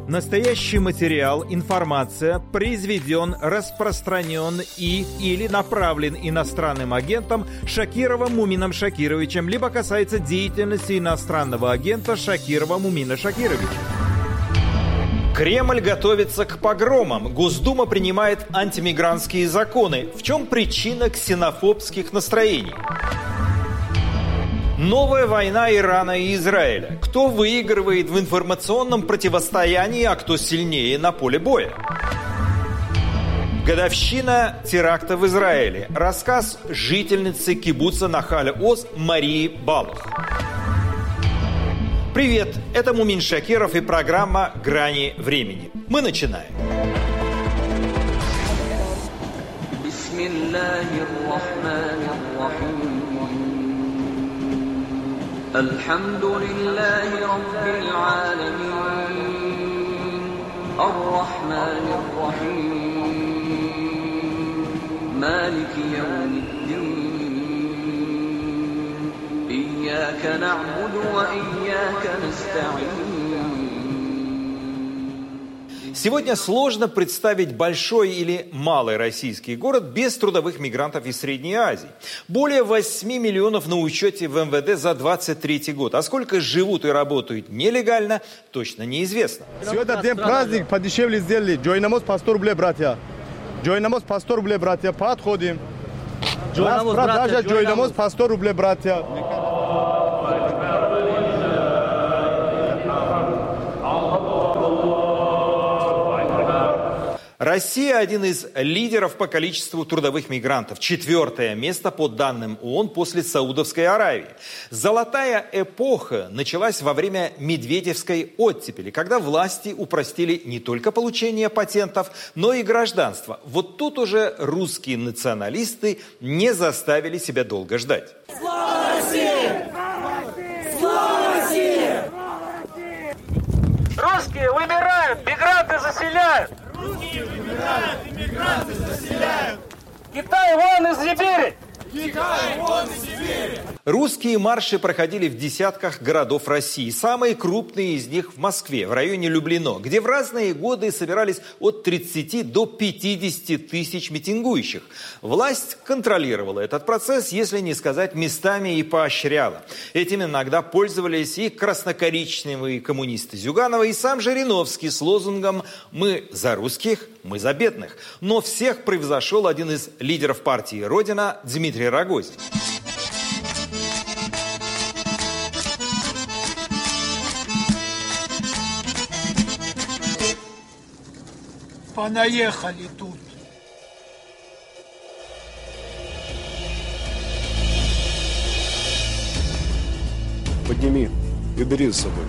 Настоящий материал, информация произведен, распространен или направлен иностранным агентом Шакировым Мумином Шакировичем, либо касается деятельности иностранного агента Шакирова Мумина Шакировича. Кремль готовится к погромам. Госдума принимает антимигрантские законы. В чем причина ксенофобских настроений? Новая война Ирана и Израиля. Кто выигрывает в информационном противостоянии, а кто сильнее на поле боя? Годовщина теракта в Израиле. Рассказ жительницы кибуца Нахаль-Оз Марии Балух. Привет, это Мумин Шакиров и программа «Грани времени». Мы начинаем. Альхамдулиллахи раббил алямин, ар-рахманир рахим, малики яумиддин, ийяка на'буду ва ийяка наста'ин. Сегодня сложно представить большой или малый российский город без трудовых мигрантов из Средней Азии. Более 8 миллионов на учете в МВД за 23 год. А сколько живут и работают нелегально, точно неизвестно. Сегодня день праздник, подешевле сделали. Джойнамоз по 100 рублей, братья. Джойнамоз по 100 рублей, братья. Подходим. Продажа джойнамоз по 100 рублей, братья. Россия – один из лидеров по количеству трудовых мигрантов. 4-е место по данным ООН после Саудовской Аравии. Золотая эпоха началась во время Медведевской оттепели, когда власти упростили не только получение патентов, но и гражданство. Вот тут уже русские националисты не заставили себя долго ждать. Слава России! Слава России! Русские вымирают, мигранты заселяют! Русские вымирают, иммигранты заселяют! Китай вон из Сибири! Китай вон из Сибири! Русские марши проходили в десятках городов России. Самые крупные из них в Москве, в районе Люблино, где в разные годы собирались от 30 до 50 тысяч митингующих. Власть контролировала этот процесс, если не сказать местами, и поощряла. Этим иногда пользовались и краснокоричневые коммунисты Зюганова, и сам Жириновский с лозунгом «Мы за русских, мы за бедных». Но всех превзошел один из лидеров партии «Родина» Дмитрий Рогозин. Понаехали тут. Подними и бери с собой.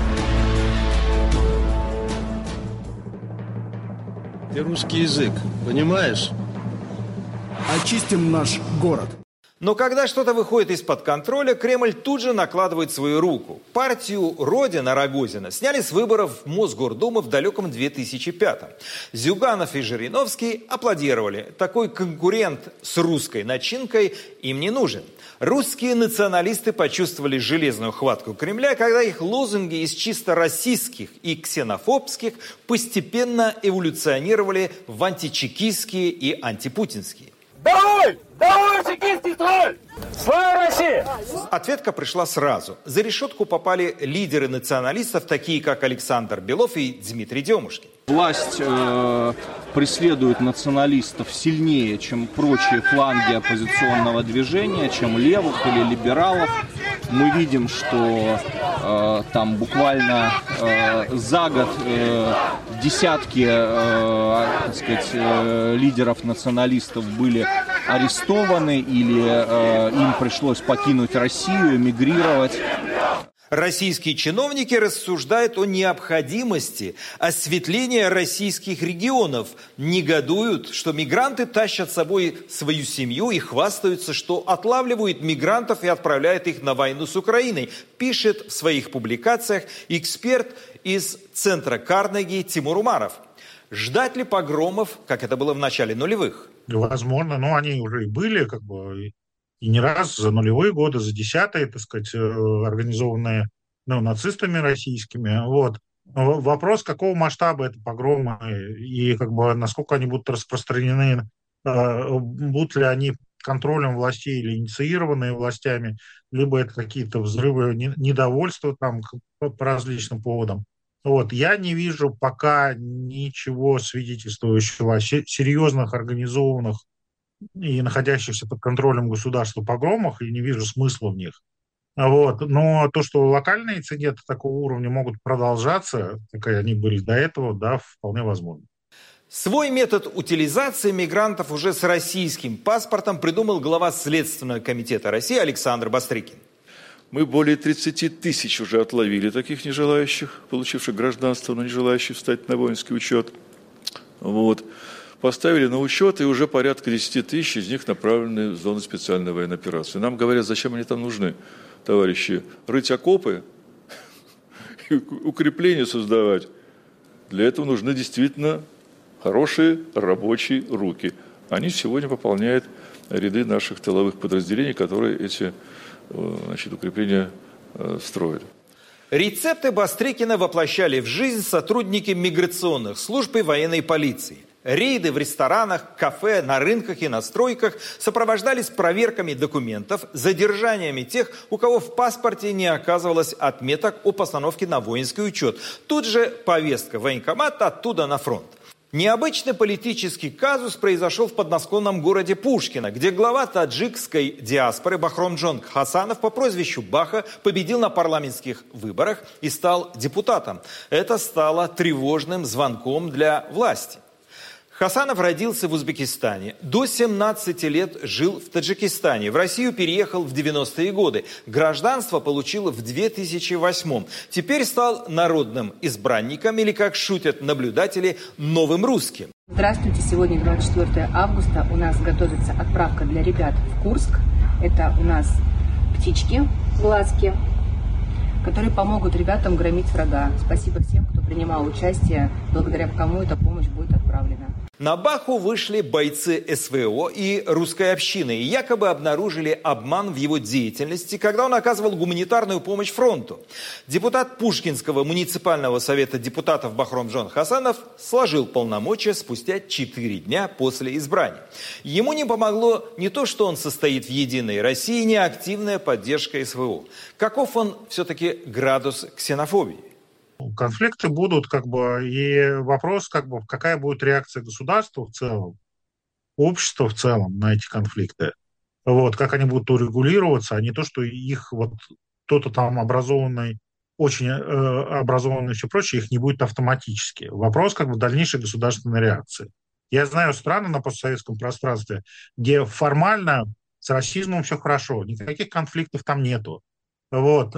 Ты русский язык, понимаешь? Очистим наш город. Но когда что-то выходит из-под контроля, Кремль тут же накладывает свою руку. Партию «Родина» Рогозина сняли с выборов в Мосгордуму в далеком 2005-м. Зюганов и Жириновский аплодировали. Такой конкурент с русской начинкой им не нужен. Русские националисты почувствовали железную хватку Кремля, когда их лозунги из чисто российских и ксенофобских постепенно эволюционировали в античекистские и антипутинские. Долой! Долой чекистский тролль! Слава России! Ответка пришла сразу. За решетку попали лидеры националистов, такие как Александр Белов и Дмитрий Демушкин. Власть преследует националистов сильнее, чем прочие фланги оппозиционного движения, чем левых или либералов. Мы видим, что там буквально за год десятки так сказать, лидеров националистов были арестованы или им пришлось покинуть Россию, эмигрировать. Российские чиновники рассуждают о необходимости осветления российских регионов, негодуют, что мигранты тащат с собой свою семью и хвастаются, что отлавливают мигрантов и отправляют их на войну с Украиной, пишет в своих публикациях эксперт из центра Карнеги Тимур Умаров. Ждать ли погромов, как это было в начале нулевых? Возможно, но они уже и были, как бы, и не раз за нулевые годы, за десятые, так сказать, организованные нацистами российскими. Вот. Вопрос, какого масштаба это погромы и как бы насколько они будут распространены, будут ли они контролем властей или инициированные властями, либо это какие-то взрывы недовольства там по различным поводам. Вот. Я не вижу пока ничего свидетельствующего о серьезных, организованных и находящихся под контролем государства погромах, и не вижу смысла в них. Вот. Но то, что локальные инциденты такого уровня могут продолжаться, как и они были до этого, да, вполне возможно. Свой метод утилизации мигрантов уже с российским паспортом придумал глава Следственного комитета России Александр Бастрыкин. Мы более 30 тысяч уже отловили таких нежелающих, получивших гражданство, но не желающих встать на воинский учет. Вот. Поставили на учет, и уже порядка 10 тысяч из них направлены в зону специальной военной операции. Нам говорят, зачем они там нужны, товарищи, рыть окопы и укрепления создавать. Для этого нужны действительно хорошие рабочие руки. Они сегодня пополняют ряды наших тыловых подразделений, которые эти укрепления строят. Рецепты Бастрыкина воплощали в жизнь сотрудники миграционных служб и военной полиции. Рейды в ресторанах, кафе, на рынках и на стройках сопровождались проверками документов, задержаниями тех, у кого в паспорте не оказывалось отметок о постановке на воинский учет. Тут же повестка в военкомат, оттуда на фронт. Необычный политический казус произошел в подмосковном городе Пушкино, где глава таджикской диаспоры Бахромджон Хасанов по прозвищу Баха победил на парламентских выборах и стал депутатом. Это стало тревожным звонком для власти. Хасанов родился в Узбекистане. До 17 лет жил в Таджикистане. В Россию переехал в 90-е годы. Гражданство получил в 2008-м. Теперь стал народным избранником или, как шутят наблюдатели, новым русским. Здравствуйте. Сегодня 24 августа. У нас готовится отправка для ребят в Курск. Это у нас птички, глазки, которые помогут ребятам громить врага. Спасибо всем, кто принимал участие, благодаря кому эта помощь будет отправлена. На Баху вышли бойцы СВО и русской общины и якобы обнаружили обман в его деятельности, когда он оказывал гуманитарную помощь фронту. Депутат Пушкинского муниципального совета депутатов Бахромджон Хасанов сложил полномочия спустя 4 дня после избрания. Ему не помогло не то, что он состоит в «Единой России», не активная поддержка СВО. Каков он все-таки градус ксенофобии? Конфликты будут, и вопрос, какая будет реакция государства в целом, общества в целом на эти конфликты. Вот, как они будут урегулироваться, а не то, что их кто-то там образованный, очень образованный и все прочее, их не будет автоматически. Вопрос, дальнейшей государственной реакции. Я знаю страны на постсоветском пространстве, где формально с расизмом все хорошо, никаких конфликтов там нету. Вот,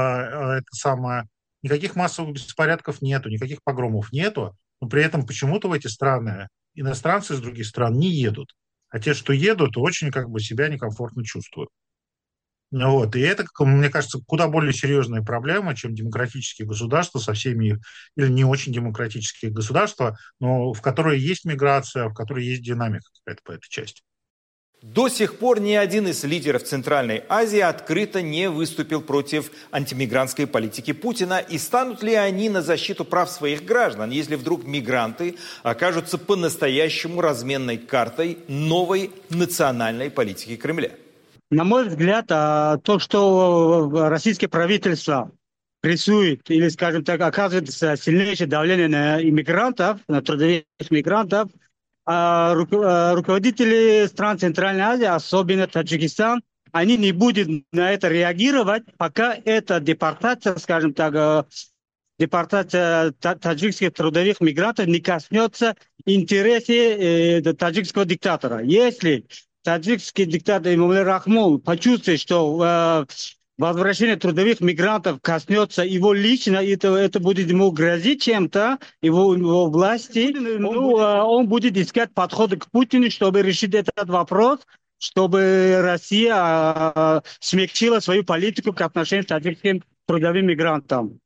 никаких массовых беспорядков нету, никаких погромов нету, но при этом почему-то в эти страны иностранцы из других стран не едут. А те, что едут, очень себя некомфортно чувствуют. Вот. И это, мне кажется, куда более серьезная проблема, чем демократические государства со всеми их, или не очень демократические государства, но в которые есть миграция, в которой есть динамика какая-то по этой части. До сих пор ни один из лидеров Центральной Азии открыто не выступил против антимигрантской политики Путина. И станут ли они на защиту прав своих граждан, если вдруг мигранты окажутся по-настоящему разменной картой новой национальной политики Кремля? На мой взгляд, то, что российское правительство прессует или, скажем так, оказывает сильнейшее давление на иммигрантов, на трудовых мигрантов, руководители стран Центральной Азии, особенно Таджикистан, они не будут на это реагировать, пока эта депортация, скажем так, депортация таджикских трудовых мигрантов не коснется интересов таджикского диктатора. Если таджикский диктатор Эмомали Рахмон почувствует, что возвращение трудовых мигрантов коснется его лично, это будет ему грозить чем-то, его власти, он будет искать подходы к Путину, чтобы решить этот вопрос, чтобы Россия смягчила свою политику к отношению к таджикским трудовым мигрантам.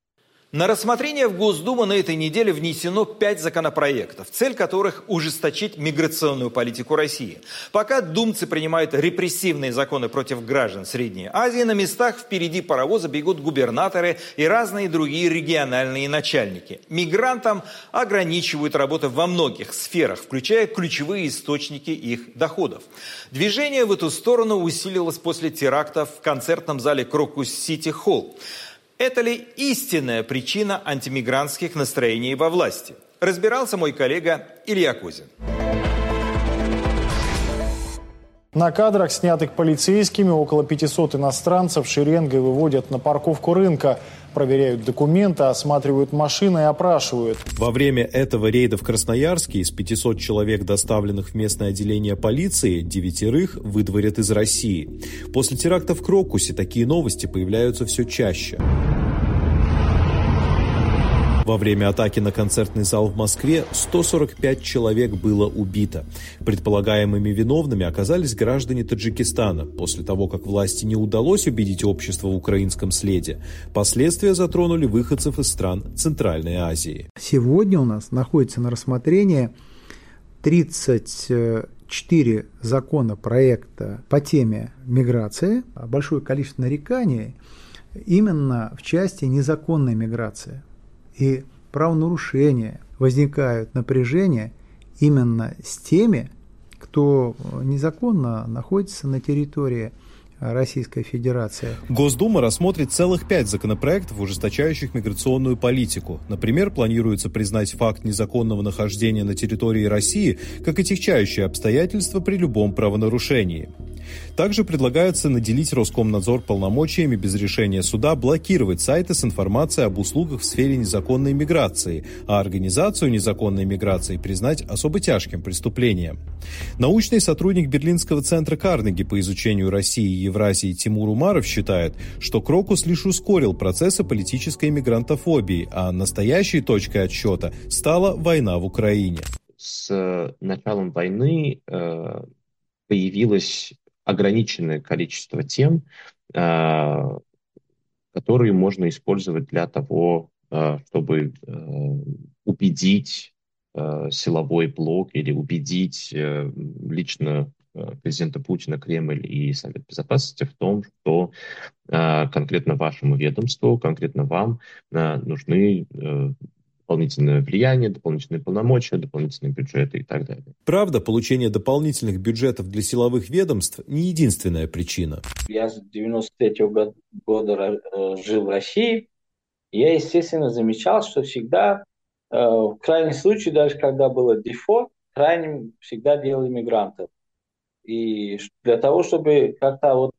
На рассмотрение в Госдуму на этой неделе внесено 5 законопроектов, цель которых – ужесточить миграционную политику России. Пока думцы принимают репрессивные законы против граждан Средней Азии, на местах впереди паровоза бегут губернаторы и разные другие региональные начальники. Мигрантам ограничивают работу во многих сферах, включая ключевые источники их доходов. Движение в эту сторону усилилось после терактов в концертном зале Крокус-Сити Холл. Это ли истинная причина антимигрантских настроений во власти? Разбирался мой коллега Илья Кузин. На кадрах, снятых полицейскими, около 500 иностранцев шеренгой выводят на парковку рынка. Проверяют документы, осматривают машины и опрашивают. Во время этого рейда в Красноярске из 500 человек, доставленных в местное отделение полиции, 9 выдворят из России. После теракта в Крокусе такие новости появляются все чаще. Во время атаки на концертный зал в Москве 145 человек было убито. Предполагаемыми виновными оказались граждане Таджикистана. После того, как власти не удалось убедить общество в украинском следе, последствия затронули выходцев из стран Центральной Азии. Сегодня у нас находится на рассмотрении 34 законопроекта по теме миграции, большое количество нареканий именно в части незаконной миграции. И правонарушения возникают, напряжения именно с теми, кто незаконно находится на территории Российской Федерации. Госдума рассмотрит целых 5 законопроектов, ужесточающих миграционную политику. Например, планируется признать факт незаконного нахождения на территории России как отягчающее обстоятельство при любом правонарушении. Также предлагается наделить Роскомнадзор полномочиями без решения суда блокировать сайты с информацией об услугах в сфере незаконной миграции, а организацию незаконной миграции признать особо тяжким преступлением. Научный сотрудник Берлинского центра Карнеги по изучению России и Евразии Тимур Умаров считает, что Крокус лишь ускорил процессы политической мигрантофобии, а настоящей точкой отсчета стала война в Украине. С началом войны появилось ограниченное количество тем, которые можно использовать для того, чтобы убедить силовой блок или убедить лично президента Путина, Кремль и Совет Безопасности в том, что конкретно вашему ведомству, конкретно вам нужны дополнительное влияние, дополнительные полномочия, дополнительные бюджеты и так далее. Правда, получение дополнительных бюджетов для силовых ведомств не единственная причина. Я с 93-го года жил в России, и я, естественно, замечал, что всегда, в крайнем случае, даже когда было дефолт, крайним всегда делали мигрантов. И для того, чтобы как-то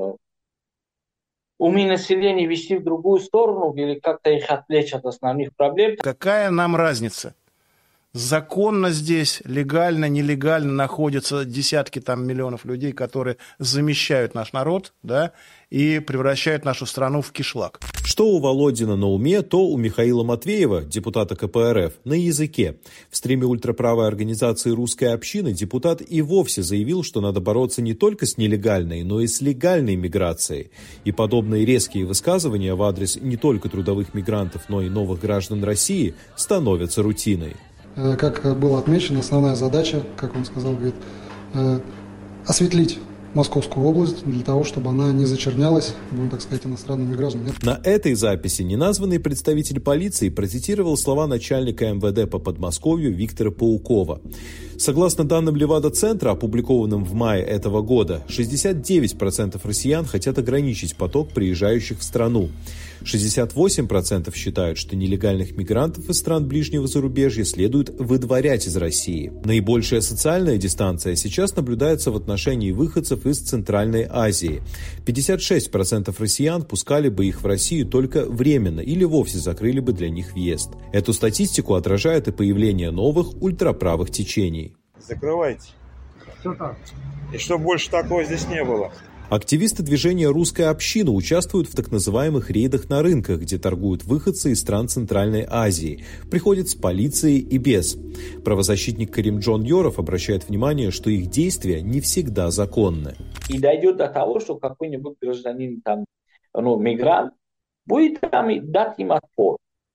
умы населения вести в другую сторону или как-то их отвлечь от основных проблем. Какая нам разница? Законно здесь, легально, нелегально находятся десятки миллионов людей, которые замещают наш народ, да, и превращают нашу страну в кишлак. Что у Володина на уме, то у Михаила Матвеева, депутата КПРФ, на языке. В стриме ультраправой организации «Русская община» депутат и вовсе заявил, что надо бороться не только с нелегальной, но и с легальной миграцией. И подобные резкие высказывания в адрес не только трудовых мигрантов, но и новых граждан России становятся рутиной. Как было отмечено, основная задача, как он сказал, говорит, осветлить Московскую область для того, чтобы она не зачернялась, будем так сказать, иностранными гражданами. На этой записи неназванный представитель полиции процитировал слова начальника МВД по Подмосковью Виктора Паукова. Согласно данным Левада-центра, опубликованным в мае этого года, 69% россиян хотят ограничить поток приезжающих в страну. 68% считают, что нелегальных мигрантов из стран ближнего зарубежья следует выдворять из России. Наибольшая социальная дистанция сейчас наблюдается в отношении выходцев из Центральной Азии. 56% россиян пускали бы их в Россию только временно или вовсе закрыли бы для них въезд. Эту статистику отражает и появление новых ультраправых течений. Закрывайте. Все так. И чтобы больше такого здесь не было. Активисты движения «Русская община» участвуют в так называемых рейдах на рынках, где торгуют выходцы из стран Центральной Азии. Приходят с полицией и без. Правозащитник Каримджон Йоров обращает внимание, что их действия не всегда законны. И дойдет до того, что какой-нибудь гражданин, мигрант, будет дать им отпор.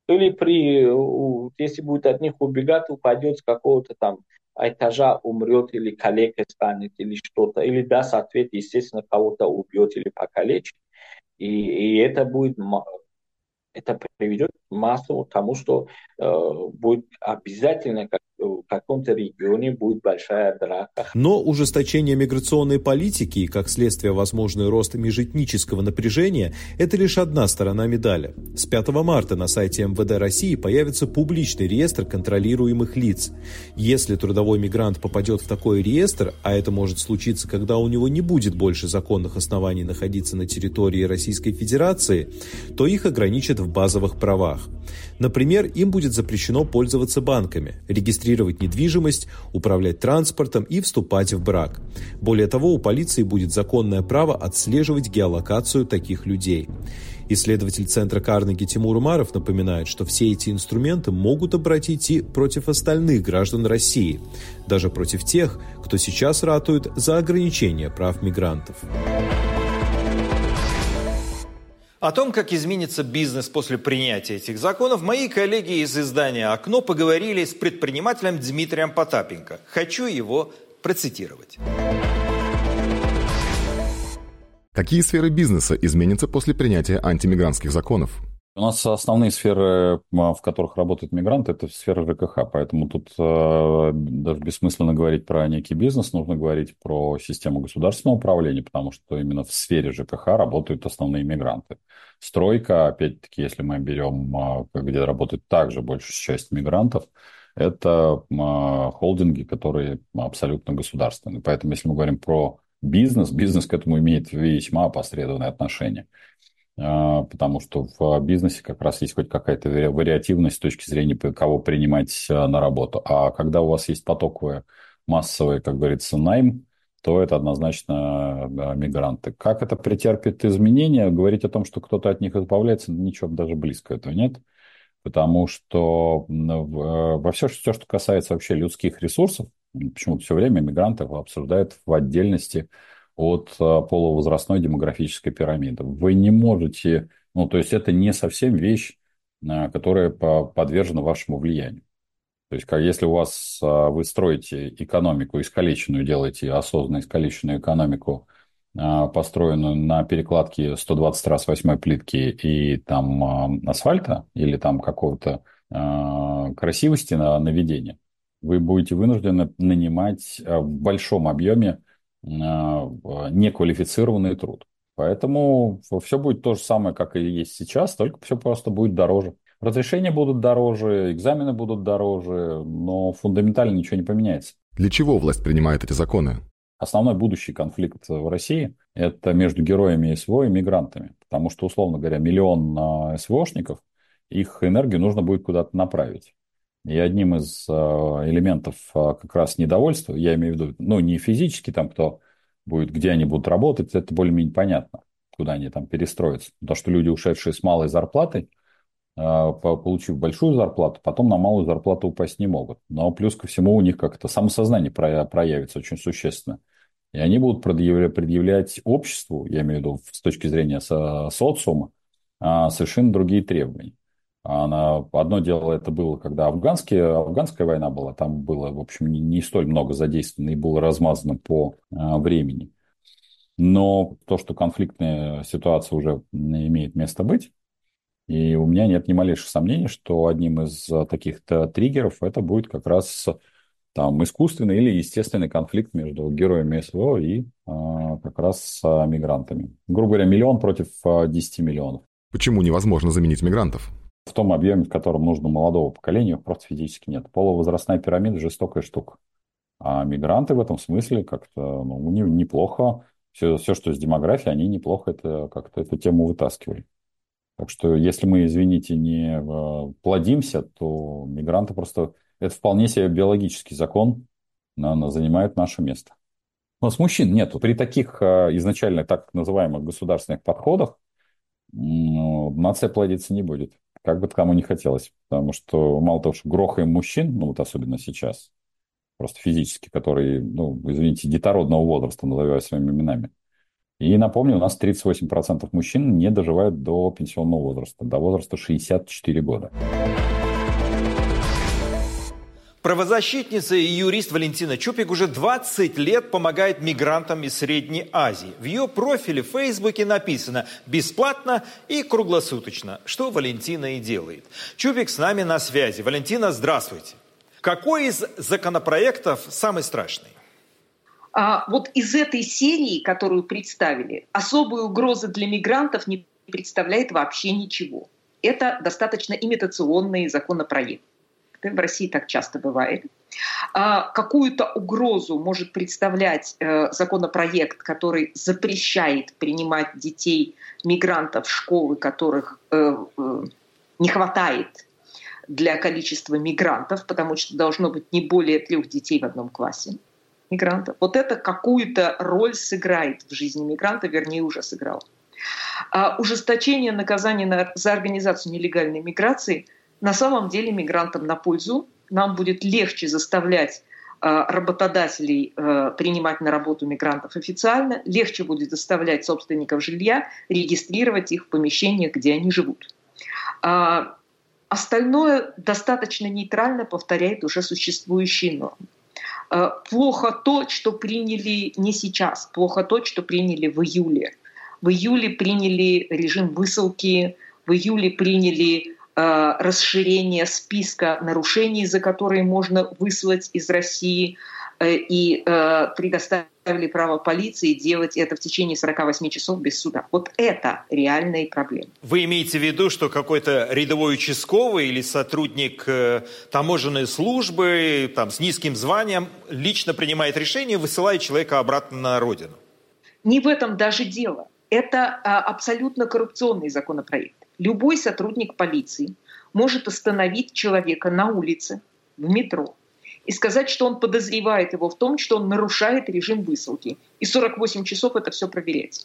или если будет от них убегать, упадет с какого-то там этажа, умрет или калекой станет, или что-то, или даст ответ, естественно, кого-то убьет или покалечит. И это приведет массово к тому, что будет обязательно в каком-то регионе будет большая драка. Но ужесточение миграционной политики и, как следствие, возможный рост межэтнического напряжения – это лишь одна сторона медали. С 5 марта на сайте МВД России появится публичный реестр контролируемых лиц. Если трудовой мигрант попадет в такой реестр, а это может случиться, когда у него не будет больше законных оснований находиться на территории Российской Федерации, то их ограничат в базовых правах. Например, им будет запрещено пользоваться банками, регистрировать недвижимость, управлять транспортом и вступать в брак. Более того, у полиции будет законное право отслеживать геолокацию таких людей. Исследователь Центра Карнеги Тимур Умаров напоминает, что все эти инструменты могут обратить и против остальных граждан России, даже против тех, кто сейчас ратует за ограничение прав мигрантов. О том, как изменится бизнес после принятия этих законов, мои коллеги из издания «Окно» поговорили с предпринимателем Дмитрием Потапенко. Хочу его процитировать. Какие сферы бизнеса изменятся после принятия антимигрантских законов? У нас основные сферы, в которых работают мигранты, это сфера ЖКХ, поэтому тут даже бессмысленно говорить про некий бизнес, нужно говорить про систему государственного управления, потому что именно в сфере ЖКХ работают основные мигранты. Стройка, опять-таки, если мы берем, где работает также большая часть мигрантов, это холдинги, которые абсолютно государственные. Поэтому, если мы говорим про бизнес к этому имеет весьма опосредованное отношение. Потому что в бизнесе как раз есть хоть какая-то вариативность с точки зрения, кого принимать на работу. А когда у вас есть потоковый, массовый, как говорится, найм, то это однозначно мигранты. Как это претерпит изменения? Говорить о том, что кто-то от них избавляется, ничего даже близко этого нет. Потому что во все, что касается вообще людских ресурсов, почему-то все время мигранты обсуждают в отдельности от полувозрастной демографической пирамиды. Вы не можете, то есть это не совсем вещь, которая подвержена вашему влиянию. То есть, если вы строите экономику искалеченную, делаете осознанно искалеченную экономику, построенную на перекладке 120 раз 8 плитки и там асфальта или там какого-то красивости на наведение, вы будете вынуждены нанимать в большом объеме неквалифицированный труд. Поэтому все будет то же самое, как и есть сейчас, только все просто будет дороже. Разрешения будут дороже, экзамены будут дороже, но фундаментально ничего не поменяется. Для чего власть принимает эти законы? Основной будущий конфликт в России – это между героями СВО и мигрантами. Потому что, условно говоря, 1 миллион СВОшников, их энергию нужно будет куда-то направить. И одним из элементов как раз недовольства, я имею в виду, не физически там кто будет, где они будут работать, это более-менее понятно, куда они там перестроятся. Потому что люди, ушедшие с малой зарплатой, получив большую зарплату, потом на малую зарплату упасть не могут. Но плюс ко всему у них как-то самосознание проявится очень существенно. И они будут предъявлять обществу, я имею в виду с точки зрения социума, совершенно другие требования. Одно дело это было, когда афганская война была, там было, в общем, не столь много задействовано и было размазано по времени. Но то, что конфликтная ситуация уже имеет место быть, и у меня нет ни малейших сомнений, что одним из таких-то триггеров это будет как раз там искусственный или естественный конфликт между героями СВО и как раз мигрантами. Грубо говоря, 1 миллион против 10 миллионов. Почему невозможно заменить мигрантов? В том объеме, в котором нужно молодого поколения, их просто физически нет. Полувозрастная пирамида – жестокая штука. А мигранты в этом смысле как-то неплохо. Все, что с демографией, они неплохо как-то эту тему вытаскивали. Так что, если мы, извините, не плодимся, то мигранты просто... Это вполне себе биологический закон, занимает наше место. У нас мужчин нету. При таких изначально так называемых государственных подходах нация плодиться не будет. Как бы кому не хотелось. Потому что мало того, что грохаем мужчин, особенно сейчас, просто физически, которые, извините, детородного возраста, называю своими именами, И напомню, у нас 38% мужчин не доживают до пенсионного возраста, до возраста 64 года. Правозащитница и юрист Валентина Чупик уже 20 лет помогает мигрантам из Средней Азии. В ее профиле в Фейсбуке написано «бесплатно и круглосуточно», что Валентина и делает. Чупик с нами на связи. Валентина, здравствуйте. Какой из законопроектов самый страшный? Вот из этой серии, которую представили, особой угрозы для мигрантов не представляет вообще ничего. Это достаточно имитационные законопроекты. В России так часто бывает. Какую-то угрозу может представлять законопроект, который запрещает принимать детей мигрантов в школы, которых не хватает для количества мигрантов, потому что должно быть не более 3 детей в одном классе мигрантов. Вот это какую-то роль сыграет в жизни мигранта, вернее, уже сыграло. Ужесточение наказания за организацию нелегальной миграции на самом деле мигрантам на пользу. Нам будет легче заставлять работодателей принимать на работу мигрантов официально, легче будет заставлять собственников жилья регистрировать их в помещениях, где они живут. Остальное достаточно нейтрально повторяет уже существующие нормы. Плохо то, что приняли не сейчас, плохо то, что приняли в июле. В июле приняли режим высылки, в июле приняли расширение списка нарушений, за которые можно выслать из России, и предоставили право полиции делать это в течение 48 часов без суда. Вот это реальные проблемы. Вы имеете в виду, что какой-то рядовой участковый или сотрудник таможенной службы там, с низким званием лично принимает решение и высылает человека обратно на родину? Не в этом даже дело. Это абсолютно коррупционный законопроект. Любой сотрудник полиции может остановить человека на улице, в метро, и сказать, что он подозревает его в том, что он нарушает режим высылки. И 48 часов это все проверять.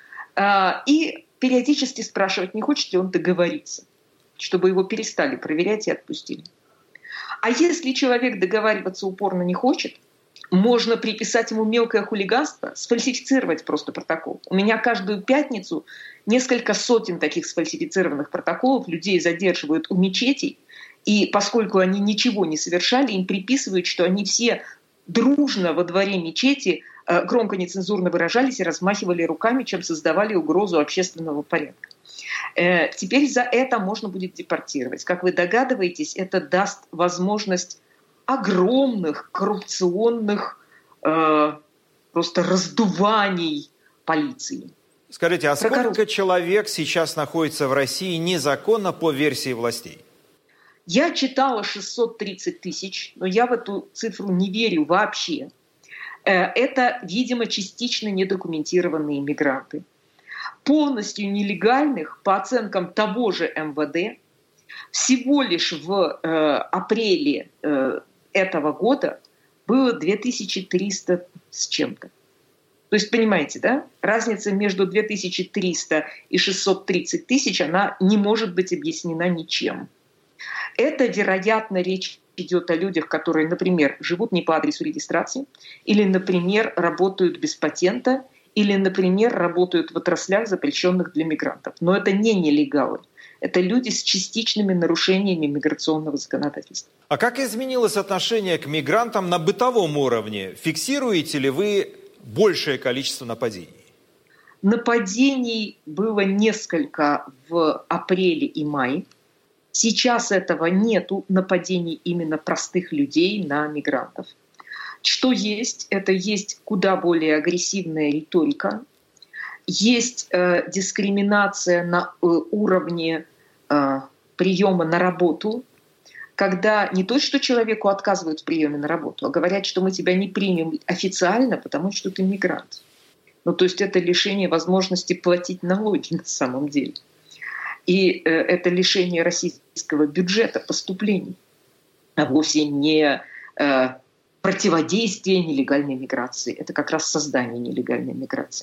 И периодически спрашивать, не хочет ли он договориться, чтобы его перестали проверять и отпустили. А если человек договариваться упорно не хочет, можно приписать ему мелкое хулиганство, сфальсифицировать просто протокол. У меня каждую пятницу несколько сотен таких сфальсифицированных протоколов людей задерживают у мечетей, и поскольку они ничего не совершали, им приписывают, что они все дружно во дворе мечети громко нецензурно выражались и размахивали руками, чем создавали угрозу общественного порядка. Теперь за это можно будет депортировать. Как вы догадываетесь, это даст возможность огромных коррупционных просто раздуваний полиции. Скажите, а сколько человек сейчас находится в России незаконно по версии властей? Я читала 630 тысяч, но я в эту цифру не верю вообще. Это, видимо, частично недокументированные мигранты. Полностью нелегальных, по оценкам того же МВД, всего лишь в апреле этого года было 2300 с чем-то. То есть, понимаете, да? Разница между 2300 и 630 тысяч, она не может быть объяснена ничем. Это, вероятно, речь идет о людях, которые, например, живут не по адресу регистрации, или, например, работают без патента, или, например, работают в отраслях, запрещенных для мигрантов. Но это не нелегалы. Это люди с частичными нарушениями миграционного законодательства. А как изменилось отношение к мигрантам на бытовом уровне? Фиксируете ли вы большее количество нападений? Нападений было несколько в апреле и мае. Сейчас этого нету, нападений именно простых людей на мигрантов. Что есть? Это есть куда более агрессивная риторика. Есть дискриминация на уровне приема на работу, когда не то, что человеку отказывают в приеме на работу, а говорят, что мы тебя не примем официально, потому что ты мигрант. Ну, то есть это лишение возможности платить налоги на самом деле. И это лишение российского бюджета поступлений, а вовсе не противодействие нелегальной миграции. Это как раз создание нелегальной миграции.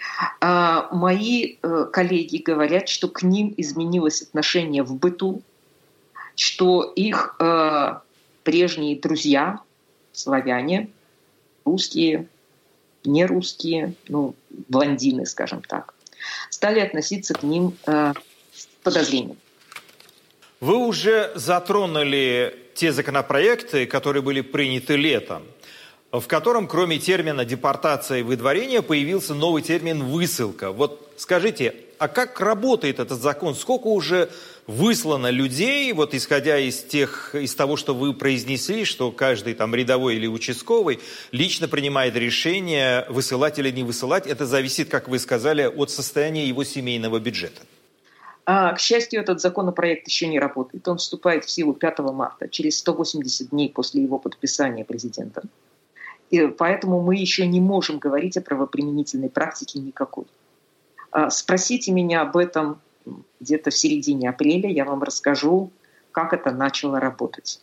Мои коллеги говорят, что к ним изменилось отношение в быту, что их прежние друзья, славяне, русские, не русские, блондины, скажем так, стали относиться к ним с подозрением. Вы уже затронули те законопроекты, которые были приняты летом, в котором, кроме термина «депортация» и «выдворение», появился новый термин «высылка». Вот скажите, а как работает этот закон? Сколько уже выслано людей, вот исходя из того, что вы произнесли, что каждый там рядовой или участковый лично принимает решение, высылать или не высылать? Это зависит, как вы сказали, от состояния его семейного бюджета. К счастью, этот законопроект еще не работает. Он вступает в силу 5 марта, через 180 дней после его подписания президентом. И поэтому мы еще не можем говорить о правоприменительной практике никакой. Спросите меня об этом где-то в середине апреля, я вам расскажу, как это начало работать.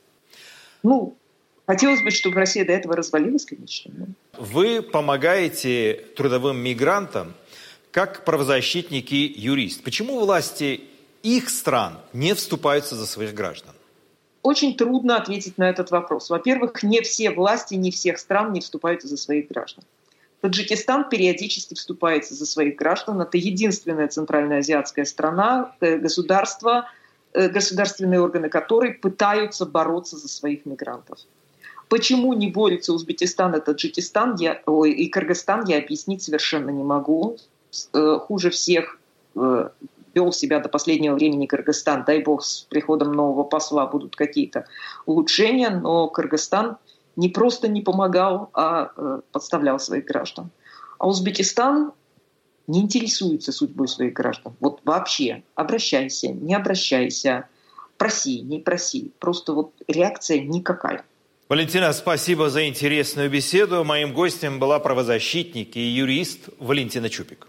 Хотелось бы, чтобы Россия до этого развалилась, конечно. Вы помогаете трудовым мигрантам как правозащитники-юрист. Почему власти их стран не вступаются за своих граждан? Очень трудно ответить на этот вопрос. Во-первых, не все власти, не всех стран не вступаются за своих граждан. Таджикистан периодически вступается за своих граждан. Это единственная центральноазиатская страна, государство, государственные органы которой пытаются бороться за своих мигрантов. Почему не борются Узбекистан и Таджикистан и Кыргызстан, я объяснить совершенно не могу. Хуже всех вел себя до последнего времени Кыргызстан. Дай бог, с приходом нового посла будут какие-то улучшения, но Кыргызстан не просто не помогал, а подставлял своих граждан. А Узбекистан не интересуется судьбой своих граждан. Вот вообще, обращайся, не обращайся, проси, не проси. Просто реакция никакая. Валентина, спасибо за интересную беседу. Моим гостем была правозащитник и юрист Валентина Чупик.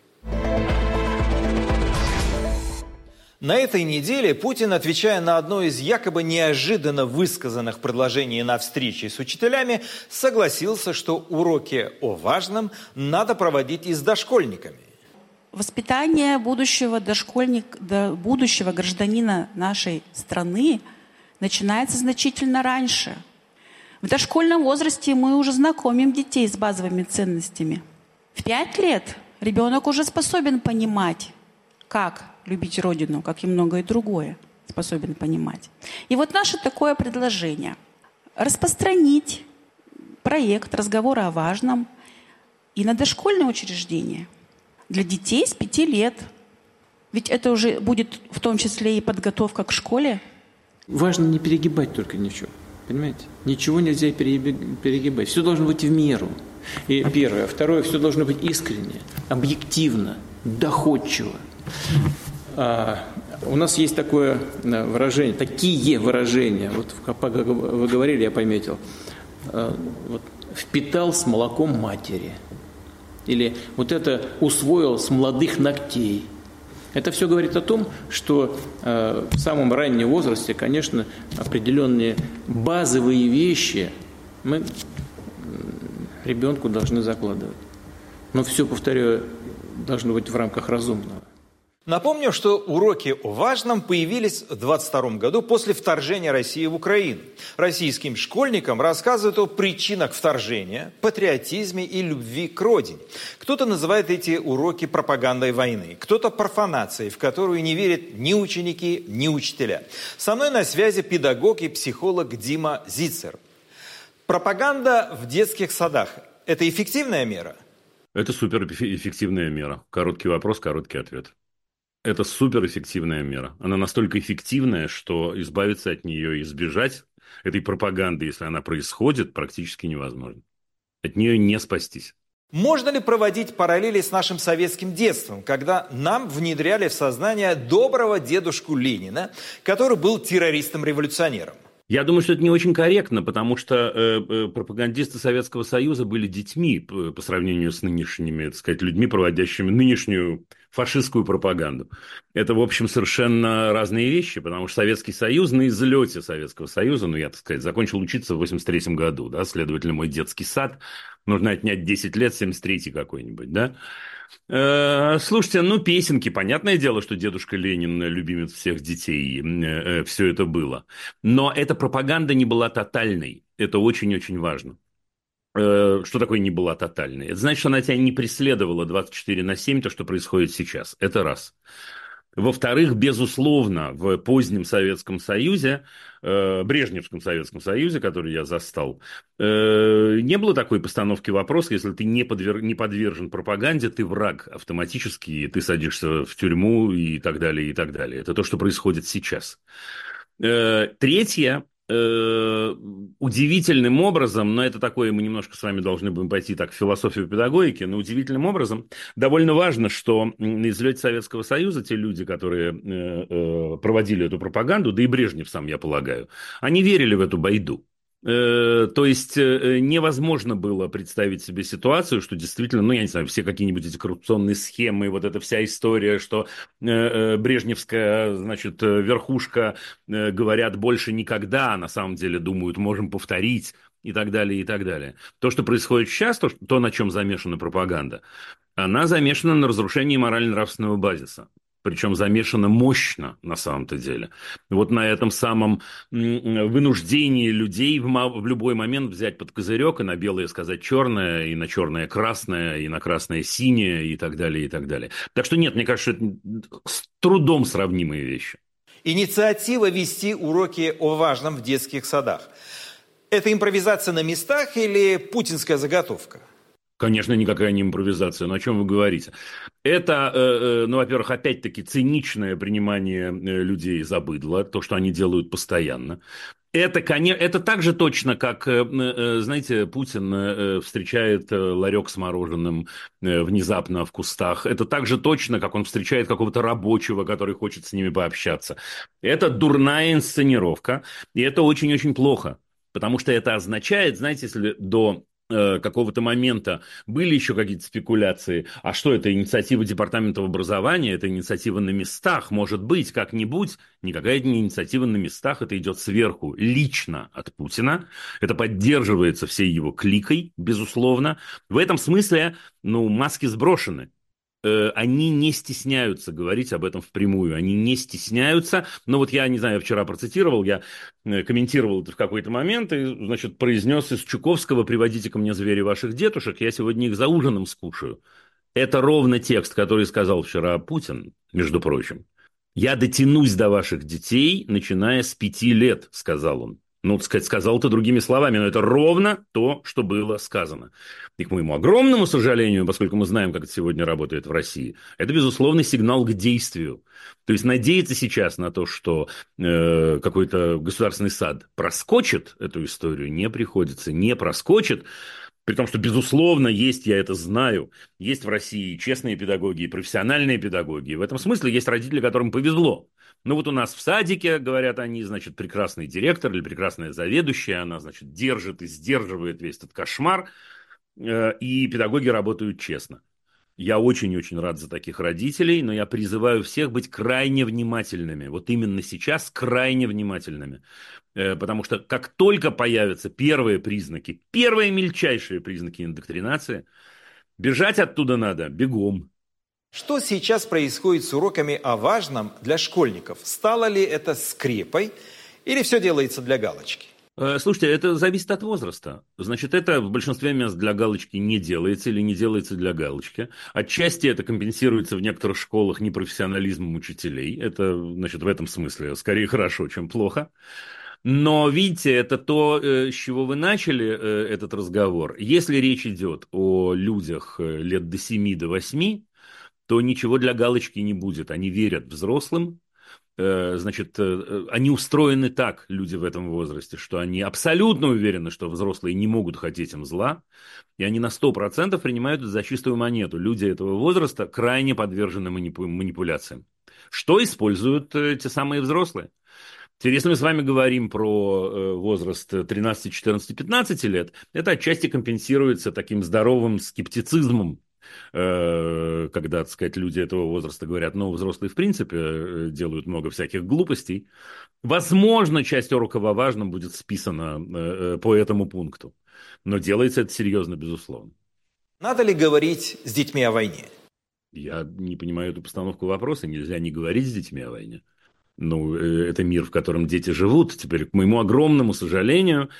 На этой неделе Путин, отвечая на одно из якобы неожиданно высказанных предложений на встрече с учителями, согласился, что уроки о важном надо проводить и с дошкольниками. Воспитание будущего будущего гражданина нашей страны начинается значительно раньше. В дошкольном возрасте мы уже знакомим детей с базовыми ценностями. В 5 лет ребенок уже способен понимать, как любить Родину, как и многое другое способен понимать. И вот наше такое предложение – распространить проект разговора о важном и на дошкольные учреждения для детей с 5 лет. Ведь это уже будет в том числе и подготовка к школе. Важно не перегибать только ничего, понимаете? Ничего нельзя перегибать. Все должно быть в меру. И первое. Второе, все должно быть искренне, объективно, доходчиво. У нас есть такое выражение, такие выражения, как вы говорили, я пометил, впитал с молоком матери, или это усвоил с молодых ногтей. Это все говорит о том, что в самом раннем возрасте, конечно, определенные базовые вещи мы ребенку должны закладывать. Но все, повторяю, должно быть в рамках разумного. Напомню, что уроки о важном появились в 1922 году после вторжения России в Украину. Российским школьникам рассказывают о причинах вторжения, патриотизме и любви к родине. Кто-то называет эти уроки пропагандой войны, кто-то профанацией, в которую не верят ни ученики, ни учителя. Со мной на связи педагог и психолог Дима Зицер. Пропаганда в детских садах – это эффективная мера? Это суперэффективная мера. Короткий вопрос, короткий ответ. Это суперэффективная мера. Она настолько эффективная, что избавиться от нее и избежать этой пропаганды, если она происходит, практически невозможно. От нее не спастись. Можно ли проводить параллели с нашим советским детством, когда нам внедряли в сознание доброго дедушку Ленина, который был террористом-революционером? Я думаю, что это не очень корректно, потому что пропагандисты Советского Союза были детьми по сравнению с нынешними, так сказать, людьми, проводящими нынешнюю фашистскую пропаганду. Это, в общем, совершенно разные вещи, потому что Советский Союз на излете Советского Союза, я, так сказать, закончил учиться в 83 году, да, следовательно, мой детский сад нужно отнять 10 лет, 73-й какой-нибудь, да. Слушайте, песенки, понятное дело, что дедушка Ленин любимец всех детей, все это было. Но эта пропаганда не была тотальной, это очень-очень важно. Что такое не была тотальной? Это значит, что она тебя не преследовала 24/7, то, что происходит сейчас. Это раз. Во-вторых, безусловно, в позднем Советском Союзе, Брежневском Советском Союзе, который я застал, не было такой постановки вопроса: если ты не подвержен пропаганде, ты враг автоматически, ты садишься в тюрьму и так далее, и так далее. Это то, что происходит сейчас. Третье. Удивительным образом, но это такое, мы немножко с вами должны будем пойти так в философию педагогики, но удивительным образом довольно важно, что на излете Советского Союза те люди, которые проводили эту пропаганду, да и Брежнев сам, я полагаю, они верили в эту байду. То есть невозможно было представить себе ситуацию, что действительно, ну, я не знаю, все какие-нибудь эти коррупционные схемы, вот эта вся история, что брежневская, значит, верхушка говорят больше никогда, а на самом деле думают, можем повторить, и так далее, и так далее. То, что происходит сейчас, то на чем замешана пропаганда, она замешана на разрушении морально-нравственного базиса. Причем замешано мощно на самом-то деле. Вот на этом самом вынуждении людей в любой момент взять под козырек и на белое сказать черное, и на черное красное, и на красное синее, и так далее, и так далее. Так что нет, мне кажется, это с трудом сравнимые вещи. Инициатива вести уроки о важном в детских садах. Это импровизация на местах или путинская заготовка? Конечно, никакая не импровизация. Но о чем вы говорите? Это, ну, во-первых, опять-таки циничное принимание людей за быдло, то, что они делают постоянно. Это так же точно, как, знаете, Путин встречает ларек с мороженым внезапно в кустах. Это так же точно, как он встречает какого-то рабочего, который хочет с ними пообщаться. Это дурная инсценировка, и это очень-очень плохо. Потому что это означает, знаете, если до какого-то момента были еще какие-то спекуляции, а что это, инициатива департамента образования, это инициатива на местах, может быть, как-нибудь, никакая не инициатива на местах, это идет сверху, лично от Путина, это поддерживается всей его кликой, безусловно. В этом смысле, ну, маски сброшены. Они не стесняются говорить об этом впрямую, они не стесняются, но вот я, не знаю, я вчера процитировал, я комментировал это в какой-то момент и, значит, произнес из Чуковского: «Приводите ко мне звери ваших дедушек, я сегодня их за ужином скушаю». Это ровно текст, который сказал вчера Путин, между прочим. «Я дотянусь до ваших детей, начиная с 5 лет», сказал он. Ну, сказал это другими словами, но это ровно то, что было сказано. И к моему огромному сожалению, поскольку мы знаем, как это сегодня работает в России, это, безусловно, сигнал к действию. То есть надеяться сейчас на то, что какой-то государственный сад проскочит эту историю, не приходится, не проскочит. При том, что, безусловно, есть, я это знаю, есть в России честные педагоги и профессиональные педагоги. И в этом смысле есть родители, которым повезло. Ну вот у нас в садике, говорят они, значит, прекрасный директор или прекрасная заведующая, она, значит, держит и сдерживает весь этот кошмар, и педагоги работают честно. Я очень-очень рад за таких родителей, но я призываю всех быть крайне внимательными. Вот именно сейчас крайне внимательными. Потому что как только появятся первые признаки, первые мельчайшие признаки индоктринации, бежать оттуда надо бегом. Что сейчас происходит с уроками о важном для школьников? Стало ли это скрепой или все делается для галочки? Слушайте, это зависит от возраста. Значит, это в большинстве мест для галочки не делается или не делается для галочки. Отчасти это компенсируется в некоторых школах непрофессионализмом учителей. Это, значит, в этом смысле скорее хорошо, чем плохо. Но, видите, это то, с чего вы начали этот разговор. Если речь идет о людях лет до 7, до 8, то ничего для галочки не будет. Они верят взрослым. Значит, они устроены так, люди в этом возрасте, что они абсолютно уверены, что взрослые не могут хотеть им зла, и они на 100% принимают это за чистую монету. Люди этого возраста крайне подвержены манипуляциям. Что используют те самые взрослые? Теперь, если мы с вами говорим про возраст 13, 14, 15 лет, это отчасти компенсируется таким здоровым скептицизмом, когда, так сказать, люди этого возраста говорят, ну, взрослые в принципе делают много всяких глупостей. Возможно, часть уроков о важном будет списана по этому пункту. Но делается это серьезно, безусловно. Надо ли говорить с детьми о войне? Я не понимаю эту постановку вопроса. Нельзя не говорить с детьми о войне. Ну, это мир, в котором дети живут. Теперь, к моему огромному сожалению,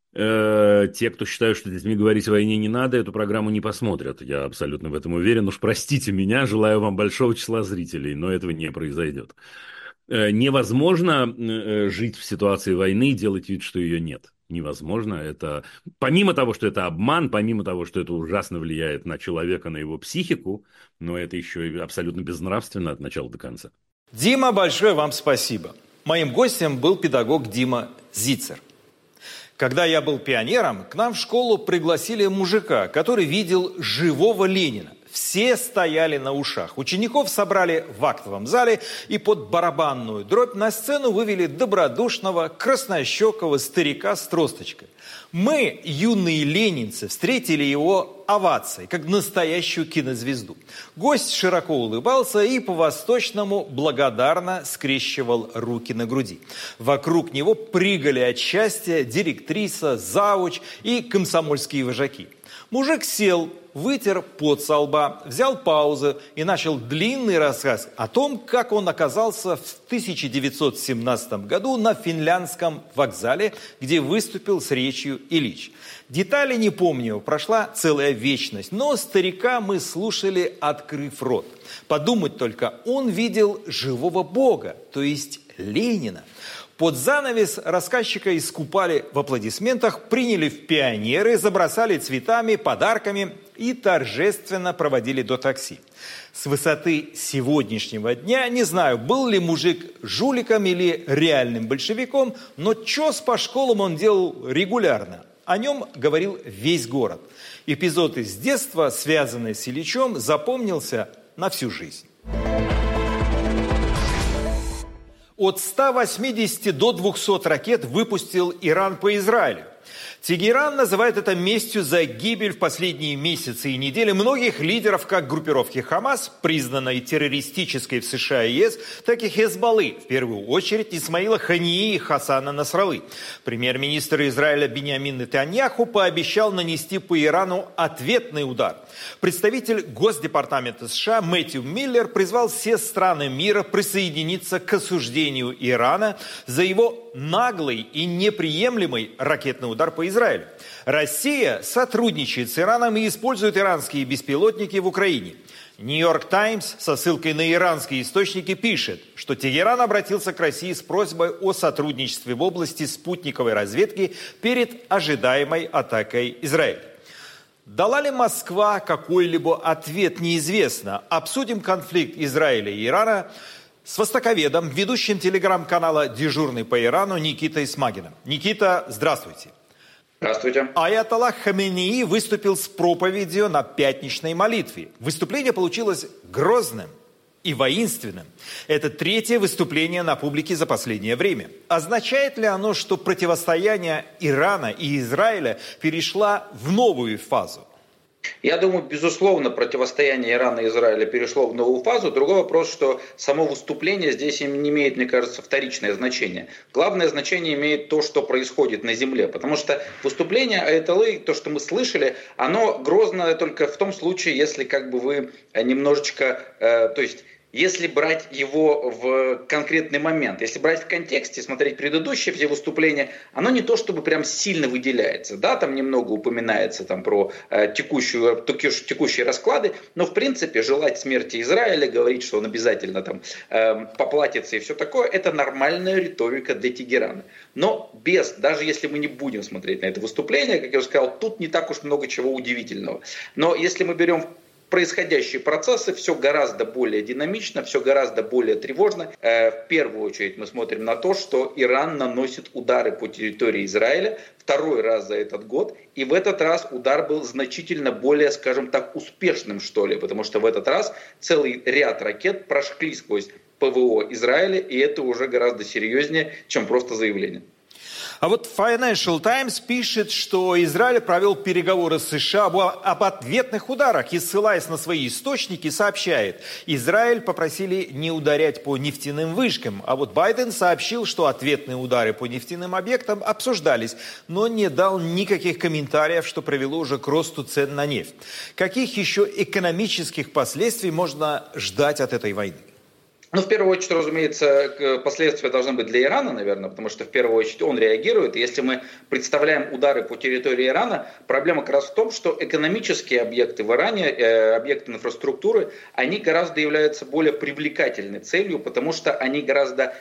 Те, кто считают, что с детьми говорить о войне не надо, эту программу не посмотрят. Я абсолютно в этом уверен. Уж простите меня, желаю вам большого числа зрителей, но этого не произойдет. Невозможно жить в ситуации войны и делать вид, что ее нет. Невозможно. Это, помимо того, что это обман, помимо того, что это ужасно влияет на человека, на его психику, но это еще и абсолютно безнравственно от начала до конца. Дима, большое вам спасибо. Моим гостем был педагог Дима Зицер. Когда я был пионером, к нам в школу пригласили мужика, который видел живого Ленина. Все стояли на ушах. Учеников собрали в актовом зале и под барабанную дробь на сцену вывели добродушного, краснощекого старика с тросточкой. Мы, юные ленинцы, встретили его овацией, как настоящую кинозвезду. Гость широко улыбался и по-восточному благодарно скрещивал руки на груди. Вокруг него прыгали от счастья директриса, завуч и комсомольские вожаки. Мужик сел, вытер пот со лба, взял паузу и начал длинный рассказ о том, как он оказался в 1917 году на финляндском вокзале, где выступил с речью Ильич. Детали не помню, прошла целая вечность, но старика мы слушали, открыв рот. Подумать только, он видел живого Бога, то есть Ленина. Под занавес рассказчика искупали в аплодисментах, приняли в пионеры, забросали цветами, подарками и торжественно проводили до такси. С высоты сегодняшнего дня не знаю, был ли мужик жуликом или реальным большевиком, но чес по школам он делал регулярно. О нем говорил весь город. Эпизод из детства, связанный с Ильичем, запомнился на всю жизнь. От 180 до 200 ракет выпустил Иран по Израилю. Тегеран называет это местью за гибель в последние месяцы и недели многих лидеров как группировки Хамас, признанной террористической в США и ЕС, так и Хезболлы, в первую очередь Исмаила Хании и Хасана Насраллы. Премьер-министр Израиля Биньямин Нетаньяху пообещал нанести по Ирану ответный удар. Представитель Госдепартамента США Мэтью Миллер призвал все страны мира присоединиться к осуждению Ирана за его наглый и неприемлемый ракетный удар по Израилю. Россия сотрудничает с Ираном и использует иранские беспилотники в Украине. Нью-Йорк Таймс со ссылкой на иранские источники пишет, что Тегеран обратился к России с просьбой о сотрудничестве в области спутниковой разведки перед ожидаемой атакой Израиля. Дала ли Москва какой-либо ответ, неизвестно. Обсудим конфликт Израиля и Ирана с востоковедом, ведущим телеграм-канала «Дежурный по Ирану» Никитой Смагиным. Никита, здравствуйте. Здравствуйте. Аятоллах Хаменеи выступил с проповедью на пятничной молитве. Выступление получилось грозным и воинственным. Это третье выступление на публике за последнее время. Означает ли оно, что противостояние Ирана и Израиля перешло в новую фазу? Я думаю, безусловно, противостояние Ирана и Израиля перешло в новую фазу. Другой вопрос, что само выступление здесь не имеет, мне кажется, вторичное значение. Главное значение имеет то, что происходит на земле. Потому что выступление аятоллы, то, что мы слышали, оно грозное только в том случае, если как бы вы немножечко, то есть если брать его в конкретный момент, если брать в контексте, смотреть предыдущие все выступления, оно не то чтобы прям сильно выделяется. Да, там немного упоминается там, про текущие расклады, но в принципе желать смерти Израиля, говорить, что он обязательно там поплатится и все такое, это нормальная риторика для Тегерана. Но даже если мы не будем смотреть на это выступление, как я уже сказал, тут не так уж много чего удивительного. Но если мы берем происходящие процессы, все гораздо более динамично, все гораздо более тревожно. В первую очередь мы смотрим на то, что Иран наносит удары по территории Израиля второй раз за этот год. И в этот раз удар был значительно более, скажем так, успешным, что ли. Потому что в этот раз целый ряд ракет прошли сквозь ПВО Израиля. И это уже гораздо серьезнее, чем просто заявление. А вот Financial Times пишет, что Израиль провел переговоры с США об ответных ударах и, ссылаясь на свои источники, сообщает, Израиль попросили не ударять по нефтяным вышкам. А вот Байден сообщил, что ответные удары по нефтяным объектам обсуждались, но не дал никаких комментариев, что привело уже к росту цен на нефть. Каких еще экономических последствий можно ждать от этой войны? Ну, в первую очередь, разумеется, последствия должны быть для Ирана, наверное, потому что в первую очередь он реагирует. И если мы представляем удары по территории Ирана, проблема как раз в том, что экономические объекты в Иране, объекты инфраструктуры, они гораздо являются более привлекательной целью, потому что они гораздо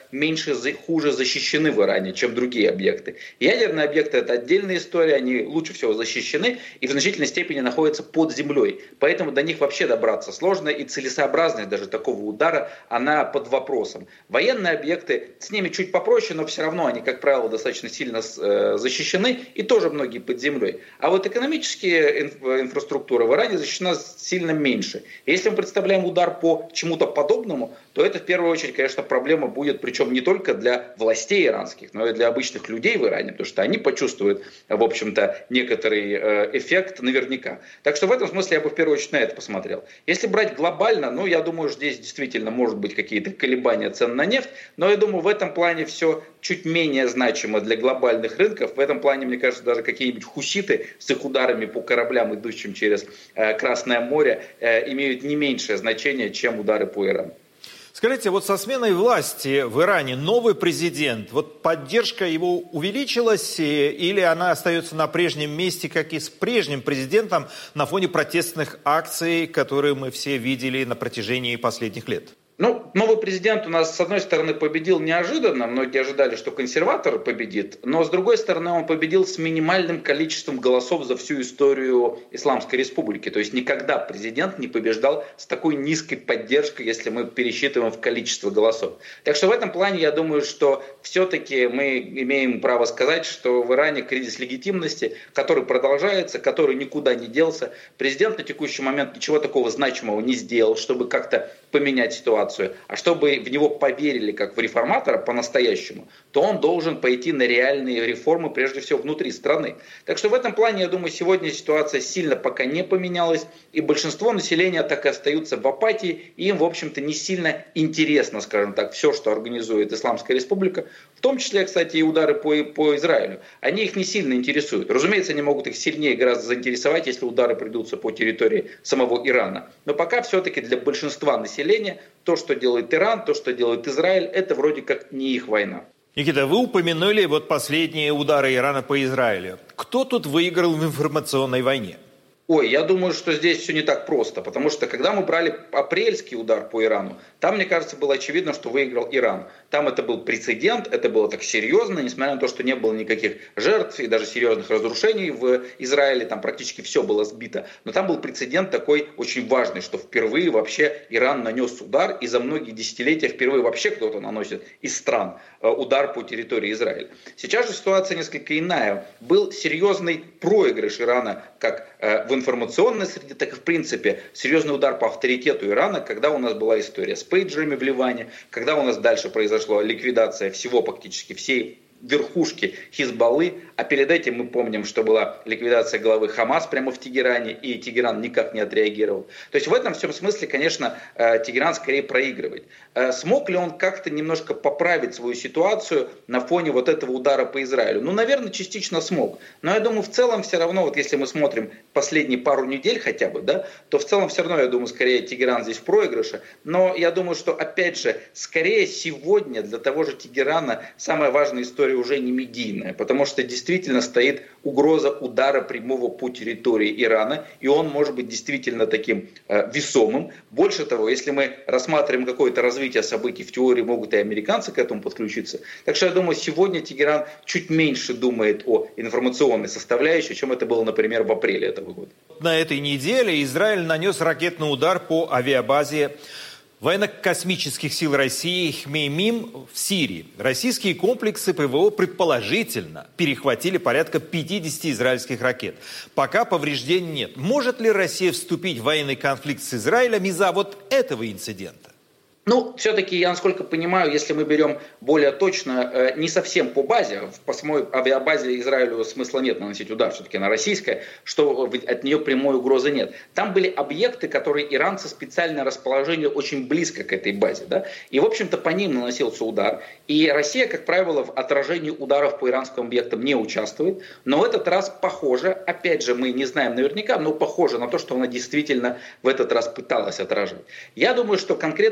хуже защищены в Иране, чем другие объекты. Ядерные объекты — это отдельная история, они лучше всего защищены и в значительной степени находятся под землей. Поэтому до них вообще добраться сложно, и целесообразность даже такого удара, она под вопросом. Военные объекты, с ними чуть попроще, но все равно они, как правило, достаточно сильно защищены, и тоже многие под землей. А вот экономические инфраструктуры в Иране защищена сильно меньше. Если мы представляем удар по чему-то подобному, то это в первую очередь, конечно, проблема будет, причем не только для властей иранских, но и для обычных людей в Иране, потому что они почувствуют, в общем-то, некоторый эффект наверняка. Так что в этом смысле я бы в первую очередь на это посмотрел. Если брать глобально, ну, я думаю, здесь действительно может быть какие-то колебания цен на нефть, но я думаю, в этом плане все чуть менее значимо для глобальных рынков. В этом плане, мне кажется, даже какие-нибудь хуситы с их ударами по кораблям, идущим через Красное море, имеют не меньшее значение, чем удары по Ирану. Скажите, вот со сменой власти в Иране новый президент, вот поддержка его увеличилась или она остается на прежнем месте, как и с прежним президентом на фоне протестных акций, которые мы все видели на протяжении последних лет? Ну, новый президент у нас, с одной стороны, победил неожиданно. Многие ожидали, что консерватор победит. Но, с другой стороны, он победил с минимальным количеством голосов за всю историю Исламской Республики. То есть никогда президент не побеждал с такой низкой поддержкой, если мы пересчитываем в количество голосов. Так что в этом плане я думаю, что все-таки мы имеем право сказать, что в Иране кризис легитимности, который продолжается, который никуда не делся. Президент на текущий момент ничего такого значимого не сделал, чтобы как-то поменять ситуацию. А чтобы в него поверили как в реформатора по-настоящему, то он должен пойти на реальные реформы, прежде всего внутри страны. Так что в этом плане, я думаю, сегодня ситуация сильно пока не поменялась, и большинство населения так и остаются в апатии, и им, в общем-то, не сильно интересно, скажем так, все, что организует Исламская Республика, в том числе, кстати, и удары по Израилю. Они их не сильно интересуют. Разумеется, они могут их сильнее гораздо заинтересовать, если удары придутся по территории самого Ирана. Но пока все-таки для большинства населения то, что делает Иран, то, что делает Израиль, это вроде как не их война. Никита, вы упомянули вот последние удары Ирана по Израилю. Кто тут выиграл в информационной войне? Ой, я думаю, что здесь все не так просто, потому что когда мы брали апрельский удар по Ирану, там, мне кажется, было очевидно, что выиграл Иран. Там это был прецедент, это было так серьезно, несмотря на то, что не было никаких жертв и даже серьезных разрушений в Израиле, там практически все было сбито. Но там был прецедент такой очень важный, что впервые вообще Иран нанес удар, и за многие десятилетия впервые вообще кто-то наносит из стран удар по территории Израиля. Сейчас же ситуация несколько иная. Был серьезный проигрыш Ирана как в информационной среде, так и в принципе серьезный удар по авторитету Ирана, когда у нас была история с пейджерами в Ливане, когда у нас дальше произошла ликвидация всего практически всей верхушки Хизбаллы, а перед этим мы помним, что была ликвидация главы Хамас прямо в Тегеране, и Тегеран никак не отреагировал. То есть в этом всем смысле, конечно, Тегеран скорее проигрывает. Смог ли он как-то немножко поправить свою ситуацию на фоне вот этого удара по Израилю? Ну, наверное, частично смог. Но я думаю, в целом все равно, вот если мы смотрим последние пару недель хотя бы, да, то в целом все равно, я думаю, скорее Тегеран здесь в проигрыше. Но я думаю, что, опять же, скорее сегодня для того же Тегерана самая важная история уже не медийная, потому что действительно стоит угроза удара прямого по территории Ирана, и он может быть действительно таким весомым. Больше того, если мы рассматриваем какое-то развитие событий, в теории могут и американцы к этому подключиться. Так что я думаю, сегодня Тегеран чуть меньше думает о информационной составляющей, чем это было, например, в апреле этого года. На этой неделе Израиль нанес ракетный удар по авиабазе военно-космических сил России Хмеймим в Сирии. Российские комплексы ПВО предположительно перехватили порядка 50 израильских ракет. Пока повреждений нет. Может ли Россия вступить в военный конфликт с Израилем из-за вот этого инцидента? Ну, все-таки, я насколько понимаю, если мы берем более точно, не совсем по базе, по самой авиабазе Израилю смысла нет наносить удар, все-таки она российская, что от нее прямой угрозы нет. Там были объекты, которые иранцы специально расположили очень близко к этой базе, да, и, в общем-то, по ним наносился удар. И Россия, как правило, в отражении ударов по иранским объектам не участвует, но в этот раз похоже, опять же, мы не знаем наверняка, но похоже на то, что она действительно в этот раз пыталась отражать. Я думаю, что конкретно на этой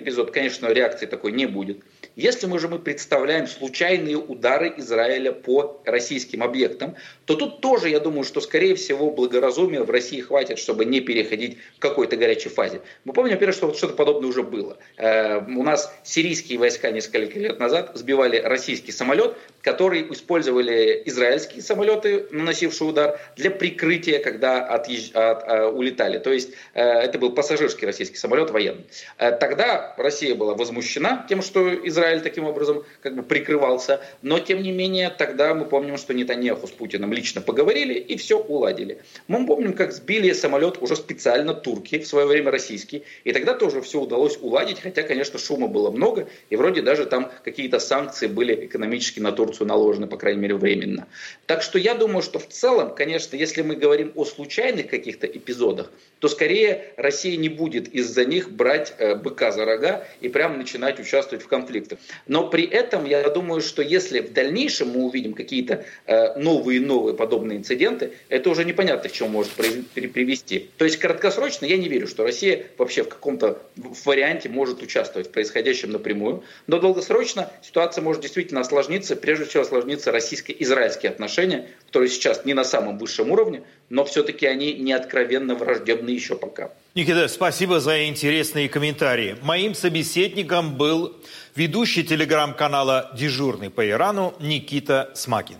эпизод, конечно, реакции такой не будет. Если мы представляем случайные удары Израиля по российским объектам, то тут тоже, я думаю, что, скорее всего, благоразумия в России хватит, чтобы не переходить к какой-то горячей фазе. Мы помним, во-первых, что что-то подобное уже было. У нас сирийские войска несколько лет назад сбивали российский самолет, который использовали израильские самолеты, наносившие удар, для прикрытия, когда улетали. То есть это был пассажирский российский самолет, военный. Тогда Россия была возмущена тем, что Израиль таким образом как бы прикрывался, но тем не менее тогда мы помним, что Нетаньяху с Путиным лично поговорили и все уладили. Мы помним, как сбили самолет уже специально турки, в свое время российский, и тогда тоже все удалось уладить, хотя, конечно, шума было много, и вроде даже там какие-то санкции были экономически на Турцию наложены, по крайней мере, временно. Так что я думаю, что в целом, конечно, если мы говорим о случайных каких-то эпизодах, то скорее Россия не будет из-за них брать быка за рога и прямо начинать участвовать в конфликтах. Но при этом я думаю, что если в дальнейшем мы увидим какие-то новые подобные инциденты, это уже непонятно, к чему может привести. То есть краткосрочно я не верю, что Россия вообще в каком-то варианте может участвовать в происходящем напрямую, но долгосрочно ситуация может действительно осложниться, прежде всего осложниться российско-израильские отношения, которые сейчас не на самом высшем уровне, но все-таки они не откровенно враждебны еще пока. Никита, спасибо за интересные комментарии. Моим собеседником был ведущий телеграм-канала «Дежурный по Ирану» Никита Смакин.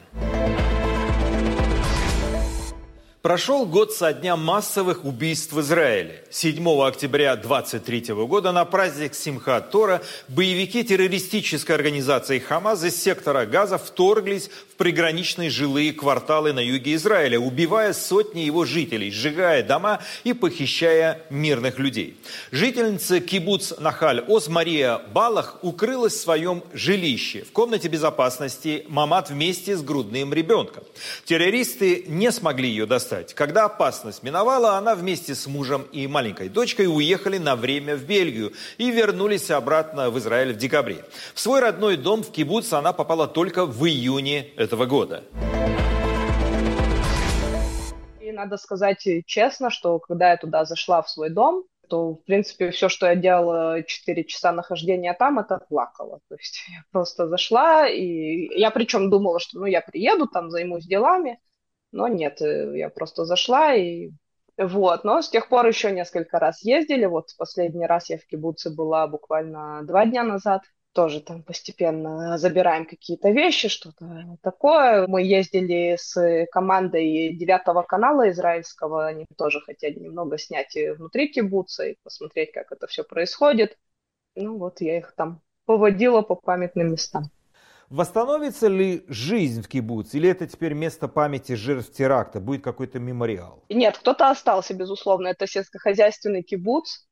Прошел год со дня массовых убийств в Израиле. 7 октября 2023 года на праздник Симхат Тора боевики террористической организации «Хамас» из сектора Газа вторглись в приграничные жилые кварталы на юге Израиля, убивая сотни его жителей, сжигая дома и похищая мирных людей. Жительница кибуц Нахаль-Оз Мария Балах укрылась в своем жилище. В комнате безопасности мамат вместе с грудным ребенком. Террористы не смогли ее достать. Когда опасность миновала, она вместе с мужем и маленькой дочкой уехали на время в Бельгию и вернулись обратно в Израиль в декабре. В свой родной дом в кибуц она попала только в июне этого года. И надо сказать честно, что когда я туда зашла в свой дом, то, в принципе, все, что я делала 4 часа нахождения там, это плакала. То есть я просто зашла, и я причем думала, что я приеду, там займусь делами. Но нет, я просто зашла и вот. Но с тех пор еще несколько раз ездили. Вот последний раз я в кибуце была буквально 2 дня назад. Тоже там постепенно забираем какие-то вещи, что-то такое. Мы ездили с командой 9 канала израильского. Они тоже хотели немного снять внутри кибуца и посмотреть, как это все происходит. Ну вот я их там поводила по памятным местам. Восстановится ли жизнь в кибуце, или это теперь место памяти жертв теракта, будет какой-то мемориал? Нет, кто-то остался, безусловно. Это сельскохозяйственный кибуц,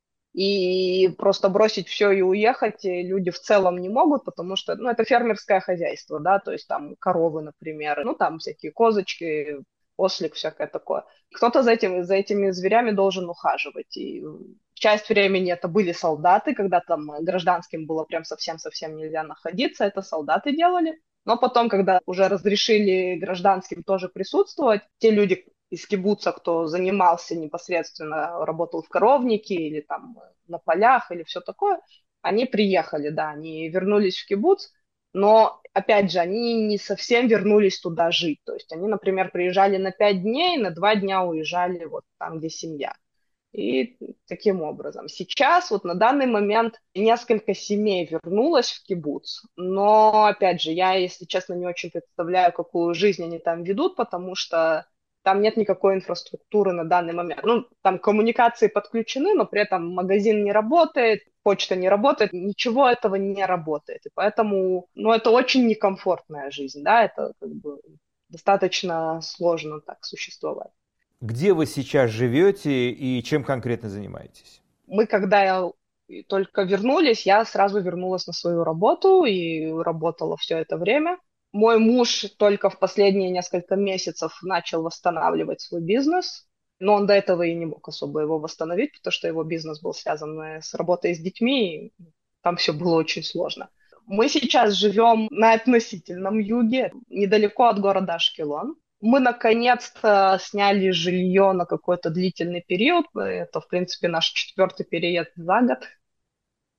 и просто бросить все и уехать люди в целом не могут, потому что это фермерское хозяйство, да, то есть там коровы, например, там всякие козочки, ослик, всякое такое. Кто-то за этими зверями должен ухаживать, и часть времени это были солдаты, когда там гражданским было прям совсем-совсем нельзя находиться, это солдаты делали. Но потом, когда уже разрешили гражданским тоже присутствовать, те люди из кибуца, кто занимался непосредственно, работал в коровнике или там на полях или все такое, они приехали, да, они вернулись в кибуц, но, опять же, они не совсем вернулись туда жить. То есть они, например, приезжали на 5 дней, на 2 дня уезжали вот там, где семья. И таким образом. Сейчас, вот на данный момент, несколько семей вернулось в кибуц, но, опять же, я, если честно, не очень представляю, какую жизнь они там ведут, потому что там нет никакой инфраструктуры на данный момент. Там коммуникации подключены, но при этом магазин не работает, почта не работает, ничего этого не работает. И поэтому, это очень некомфортная жизнь, да, это как бы достаточно сложно так существовать. Где вы сейчас живете и чем конкретно занимаетесь? Мы, когда только вернулись, я сразу вернулась на свою работу и работала все это время. Мой муж только в последние несколько месяцев начал восстанавливать свой бизнес, но он до этого и не мог особо его восстановить, потому что его бизнес был связан с работой с детьми, и там все было очень сложно. Мы сейчас живем на относительном юге, недалеко от города Ашкелон. Мы, наконец-то, сняли жилье на какой-то длительный период. Это, в принципе, наш 4-й переезд за год.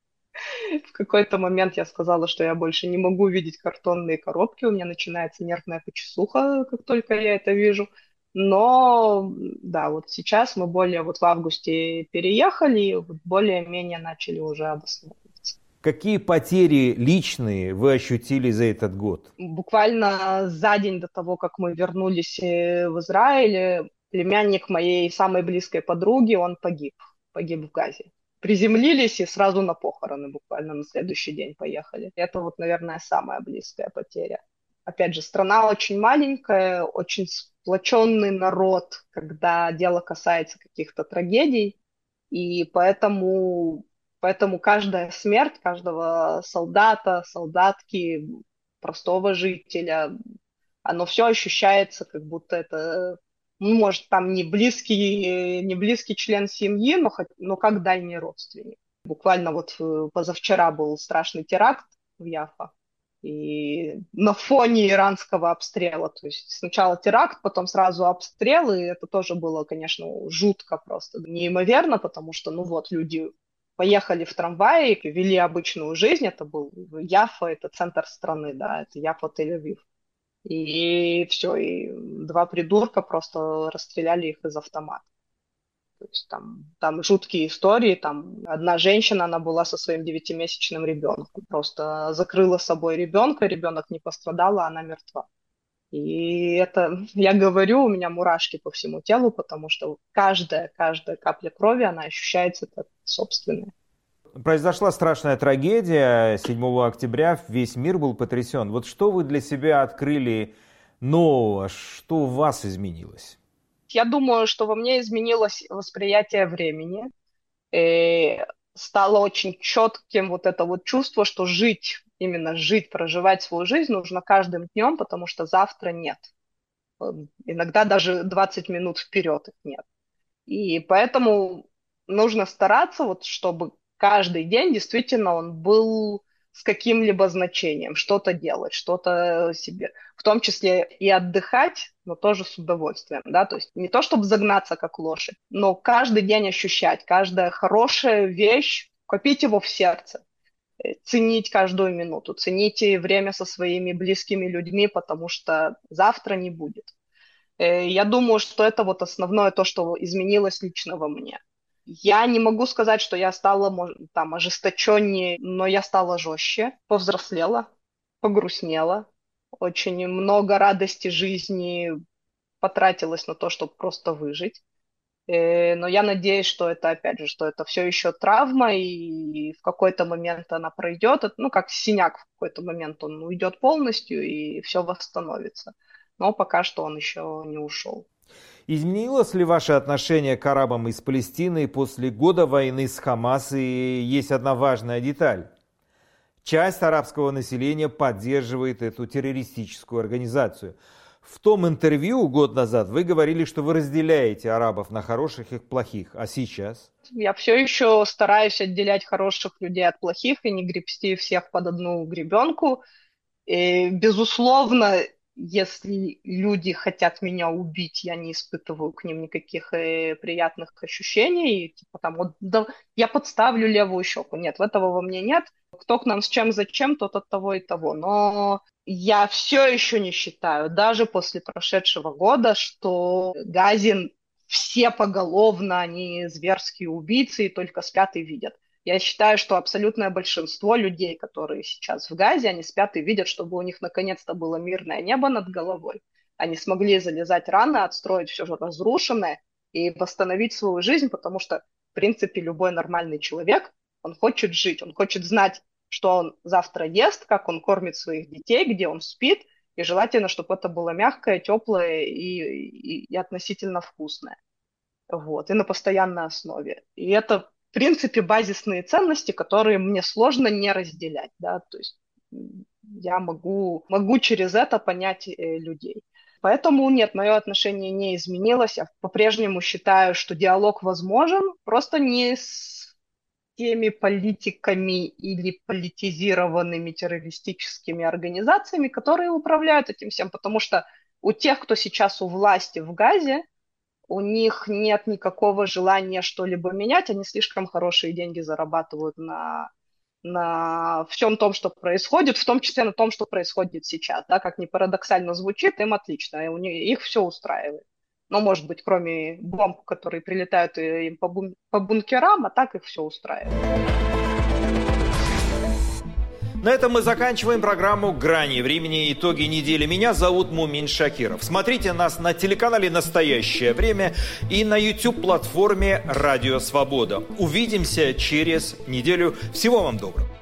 В какой-то момент я сказала, что я больше не могу видеть картонные коробки, у меня начинается нервная почесуха, как только я это вижу. Но да, вот сейчас мы вот в августе переехали, и вот более-менее начали уже обосновываться. Какие потери личные вы ощутили за этот год? Буквально за день до того, как мы вернулись в Израиль, племянник моей самой близкой подруги, он погиб в Газе. Приземлились и сразу на похороны буквально на следующий день поехали. Это вот, наверное, самая близкая потеря. Опять же, страна очень маленькая, очень сплоченный народ, когда дело касается каких-то трагедий, и поэтому каждая смерть каждого солдата, солдатки, простого жителя, оно все ощущается, как будто это, может, там не близкий член семьи, но как дальний родственник. Буквально вот позавчера был страшный теракт в Яффа, и на фоне иранского обстрела. То есть сначала теракт, потом сразу обстрел, и это тоже было, конечно, жутко просто, неимоверно, потому что, люди поехали в трамвае, вели обычную жизнь, это был Яффа, это центр страны, да, это Яффа, Тель-Авив. И все, и два придурка просто расстреляли их из автомата. То есть там жуткие истории, там одна женщина, она была со своим 9-месячным ребенком, просто закрыла с собой ребенка, ребенок не пострадал, а она мертва. И это, я говорю, у меня мурашки по всему телу, потому что каждая капля крови, она ощущается как собственная. Произошла страшная трагедия 7 октября, весь мир был потрясен. Вот что вы для себя открыли нового, что у вас изменилось? Я думаю, что во мне изменилось восприятие времени. И стало очень четким вот это вот чувство, что именно жить, проживать свою жизнь нужно каждым днем, потому что завтра нет. Иногда даже 20 минут вперед их нет. И поэтому нужно стараться, вот, чтобы каждый день действительно он был с каким-либо значением, что-то делать, что-то себе, в том числе и отдыхать, но тоже с удовольствием, да, то есть не то, чтобы загнаться как лошадь, но каждый день ощущать, каждая хорошая вещь, копить его в сердце, ценить каждую минуту, цените время со своими близкими людьми, потому что завтра не будет. Я думаю, что это вот основное то, что изменилось лично во мне. Я не могу сказать, что я стала там ожесточеннее, но я стала жестче, повзрослела, погрустнела. Очень много радости жизни потратилось на то, чтобы просто выжить. Но я надеюсь, что это, опять же, что это все еще травма, и в какой-то момент она пройдет. Как синяк, в какой-то момент он уйдет полностью, и все восстановится. Но пока что он еще не ушел. Изменилось ли ваше отношение к арабам из Палестины после года войны с Хамас? И есть одна важная деталь. Часть арабского населения поддерживает эту террористическую организацию. В том интервью год назад вы говорили, что вы разделяете арабов на хороших и плохих. А сейчас? Я все еще стараюсь отделять хороших людей от плохих и не гребсти всех под одну гребенку. И, безусловно, если люди хотят меня убить, я не испытываю к ним никаких приятных ощущений. Типа там, вот, да, я подставлю левую щеку. Нет, этого во мне нет. Кто к нам с чем, зачем, тот от того и того. Но я все еще не считаю, даже после прошедшего года, что Газин все поголовно, они зверские убийцы и только спят и видят. Я считаю, что абсолютное большинство людей, которые сейчас в Газе, они спят и видят, чтобы у них наконец-то было мирное небо над головой. Они смогли залезать раны, отстроить все разрушенное и восстановить свою жизнь, потому что, в принципе, любой нормальный человек, он хочет жить, он хочет знать, что он завтра ест, как он кормит своих детей, где он спит, и желательно, чтобы это было мягкое, теплое и относительно вкусное. Вот, и на постоянной основе. И это, в принципе, базисные ценности, которые мне сложно не разделять, да, то есть я могу через это понять людей. Поэтому нет, мое отношение не изменилось, я по-прежнему считаю, что диалог возможен, просто не с теми политиками или политизированными террористическими организациями, которые управляют этим всем, потому что у тех, кто сейчас у власти в Газе, у них нет никакого желания что-либо менять, они слишком хорошие деньги зарабатывают на на всем том, что происходит, в том числе на том, что происходит сейчас. Да, как ни парадоксально звучит, им отлично, их все устраивает. Но, может быть, кроме бомб, которые прилетают им по бункерам, а так их все устраивает. На этом мы заканчиваем программу «Грани времени. Итоги недели». Меня зовут Мумин Шакиров. Смотрите нас на телеканале «Настоящее время» и на YouTube-платформе «Радио Свобода». Увидимся через неделю. Всего вам доброго.